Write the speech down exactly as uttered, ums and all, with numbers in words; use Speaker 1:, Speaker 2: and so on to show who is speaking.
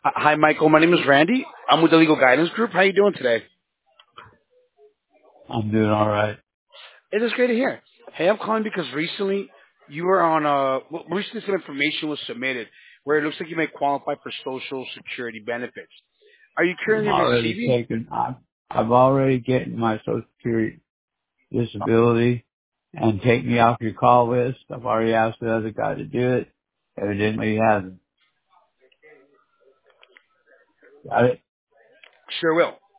Speaker 1: Hi, hi, Michael. My name is Randy. I'm with the Legal Guidance Group. How you doing today?
Speaker 2: I'm doing all right.
Speaker 1: It is great to hear. Hey, I'm calling because recently you were on uh well, recently some information was submitted where it looks like you may qualify for Social Security benefits. Are you
Speaker 2: I'm
Speaker 1: currently
Speaker 2: already
Speaker 1: receiving?
Speaker 2: taken. I'm, I'm already getting my Social Security disability and take me off your call list. I've already asked the other guy to do it. Evidently he hasn't. Got it?
Speaker 1: Sure will.